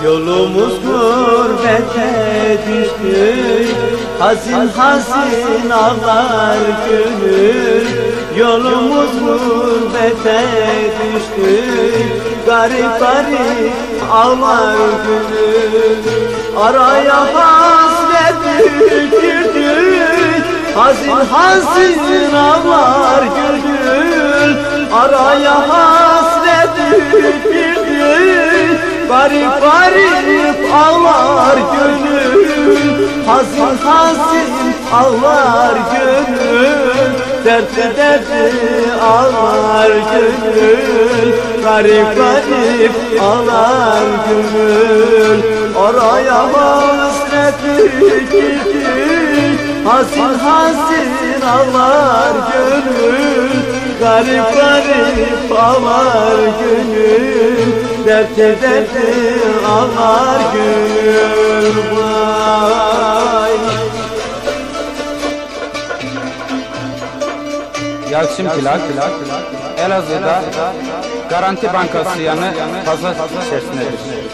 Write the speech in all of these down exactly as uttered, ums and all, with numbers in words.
Yolumuz gurbete düştü, hazin hazin ağlar gönül. Yolumuz gurbete düştü, garip garip ağlar gönül. Araya hasret girdik, hazin hazin ağlar gönül. Araya hasret girdik, garip garip ağlar gönül. Hazin hazin ağlar gönül, dertli dertli ağlar gönül. Garip garip ağlar gönül. Oraya hasret girdik, hazin hazin ağlar gönül. Garip garip ağlar gönül, dertli dertli ağlar gönül. Vay. Yalçın Plak, Elazığ'da Garanti Bankası yanı Pazar içerisindedir.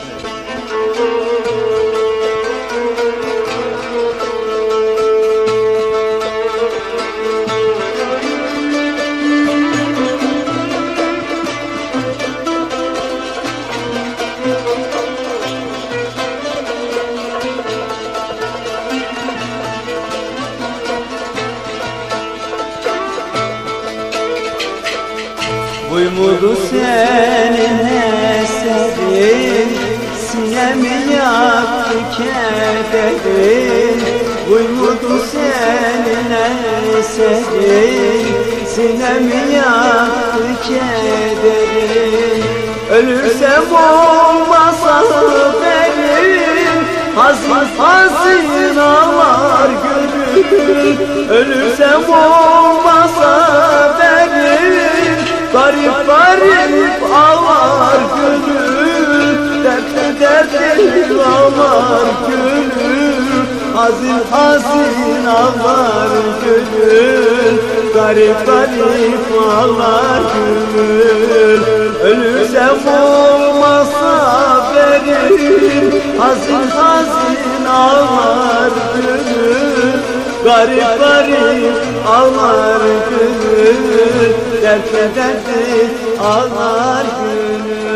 Buymudu senin eserin, sinemi yaktı kederin. Buymudu senin eserin, sinemi yaktı kederin. Ölürsem olmasa benim, hazin hazin ağlar gönül. Ölürsem olmasa benim, garip garip ağlar gönül. Dertli dertli ağlar gönül. Hazin hazin ağlar gönül. Garip garip ağlar gönül. Ölürsem olmasa benim, hazin hazin ağlar gönül. Garip garip ağlar gönül, dertli dertli ağlar gönül.